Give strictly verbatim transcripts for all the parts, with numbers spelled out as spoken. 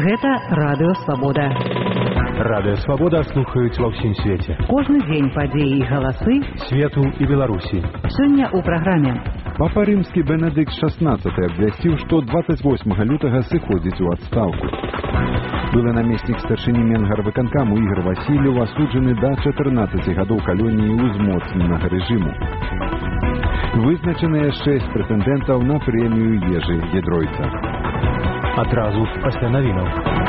Гэта Радыё Свабода. Радыё Свабода слухаюць ва ўсім свеце. Кожны дзень падзеі і галасы свету і Беларусі. Сёння ў праграме. Папа рымскі Бенедыкт шаснаццаты абвясціў, што дваццаць восьмага лютага сыходзіць у адстаўку. Былы намеснік старшыні Менгарвыканкаму Ігор Васильев асуджаны да чатырнаццаці гадоў калоніі ўзмоцненага рэжыму. Вызначаныя шэсць прэтэндэнтаў на прэмію Ежы Гідройца. Адразу пасля навінаў.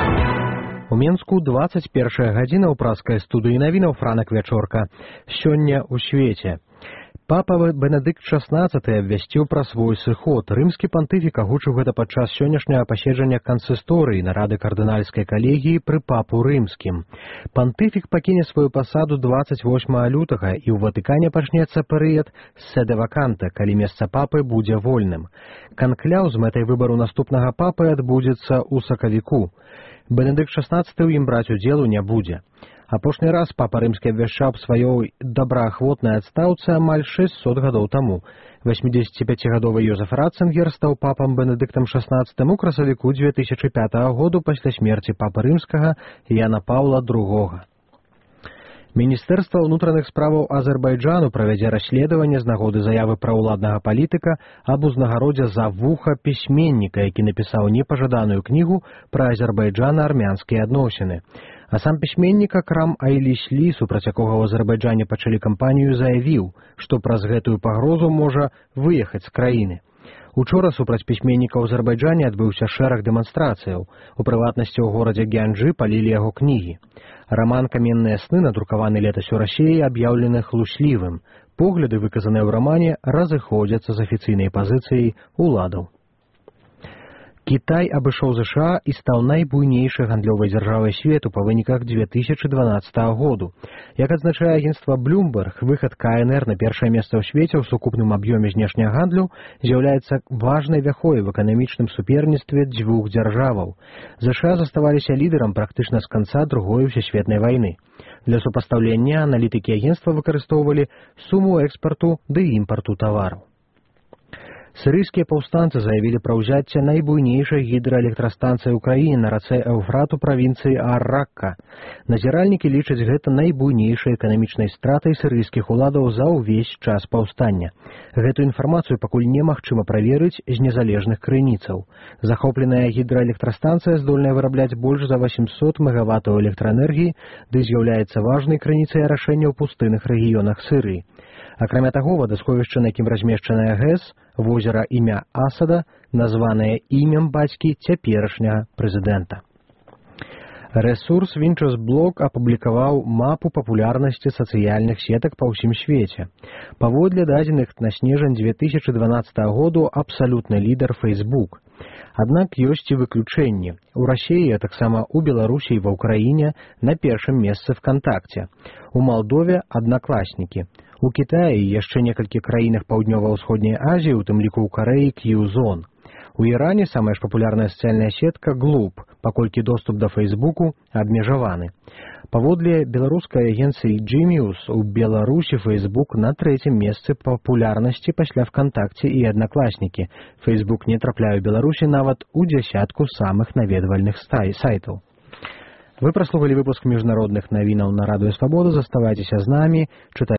У Менску дваццаць першая гадзіна ў праскай студыі навінаў Франак Вячорка. Сёння ў свеце. Папа Бенедыкт шаснаццаты абвясціў пра свой сыход. Рымскі пантыфік агучыў гэта падчас сённяшняга паседжання кансісторыі нарады кардынальскай калегіі пры папу рымскім. Пантыфік пакіне сваю пасаду дваццаць восьмага лютага і ў Ватыкане пачнецца перыяд седэ ваканта, калі месца папы будзе вольным. Канкляў з мэтай выбару наступнага папы адбудзецца ў сакавіку. Бенедыкт шаснаццаты ў ім браць удзелу не будзе. Апошні раз папа рымскі абвяшчаў аб сваёй добраахвотнай адстаўцы амаль шэсцьсот гадоў таму. восьмідзесяціпяцігадовы Йозеф Ратцынгер стаў папам Бенедыктам шаснаццатым у красавіку дзве тысячы пятага году пасля смерці папы рымскага Яна Паўла другога. Міністэрства ўнутраных справаў Азербайджану правядзе расследаванне з нагоды заявы праўладнага палітыка аб узнагародзе за вуха пісьменніка, які напісаў непажаданую кнігу пра азербайджана-армянскія адносіны. А сам пісьменнік Акрам Айліслі, супраць якога ў Азербайджане пачалі кампанію, заявіў, што праз гэтую пагрозу можа выехаць з краіны. Учора супраць пісьменніка ў Азербайджане адбыўся шэраг дэманстрацыяў. У прыватнасці ў горадзе Гянджы палілі яго кнігі. Раман «Каменныя сны», надрукаваны летась у Расіі, аб'яўлены хлуслівым. Погляды, выказаныя ў рамане, разыходзяцца з афіцыйнай пазіцыяй уладаў. Кітай абышоў ЗША і стаў найбуйнейшай гандлёвай дзяржавай свету па выніках дзве тысячы дванаццатага году. Як адзначае агенцтва Bloomberg, выхад КНР на першае месца ў свеце ў сукупным аб'ёме знешняга гандлю з'яўляецца важнай вяхой в эканамічным суперніцтве дзвюх дзяржаваў. ЗША заставаліся лідарам практычна з канца другой сусветнай вайны. Для супастаўлення аналітыкі агенцтва выкарыстоўвалі суму экспарту ды імпарту тавараў. Сірыйскія паўстанцы заявілі пра ўзяцце найбуйнейшай гідраэлектрастанцыі ў краіне на рацэ Эўфрат у правінцыі Ар-Ракка. Назіральнікі лічаць гэта найбуйнейшай эканамічнай стратай сірыйскіх уладаў за ўвесь час паўстання. Гэту інфармацыю пакуль немагчыма праверыць з незалежных крыніцаў. Захопленая гідраэлектрастанцыя здольная вырабляць больш за восемьсот мегаваттаў электраэнергіі, ды з'яўляецца важнай крыніцай арашэння ў пустынных рэгіёнах Сірыі. Акрамя таго, вадасховішча, на якім размешчаная ГЭС, возера імя Асада, названае імем бацькі цяперашняга прэзідэнта. Рэсурс Вінчэс-блог апублікаваў мапу папулярнасці сацыяльных сетак па ўсім свеце. Паводле дадзеных на снежань дзве тысячы дванаццатага году абсалютны лідар Facebook. Аднак ёсць і выключэнні. У Расіі, а таксама ў Беларусі і ва ўкраіне на першым месцы ВКонтакце. У Малдове аднакласнікі. У Кітаі і яшчэ некалькі краінах паўднёва-ўсходняй Азіі, у тым ліку ў Карэі, Кью-зон. У Іране самая ж папулярная сацыяльная сетка Глуб, паколькі доступ да Фейсбуку абмежаваны. Паводле беларускай агенцыі Genius, у Беларусі Фейсбук на трэцім месцы папулярнасці пасля ВКонтакце і аднакласнікі. Фейсбук не трапляе ў Беларусі нават у дзясятку самых наведвальных сайтаў. Вы праслухалі выпуск міжнародных навінаў на Радыё Свабода. Заставайцеся з намі. Чытайце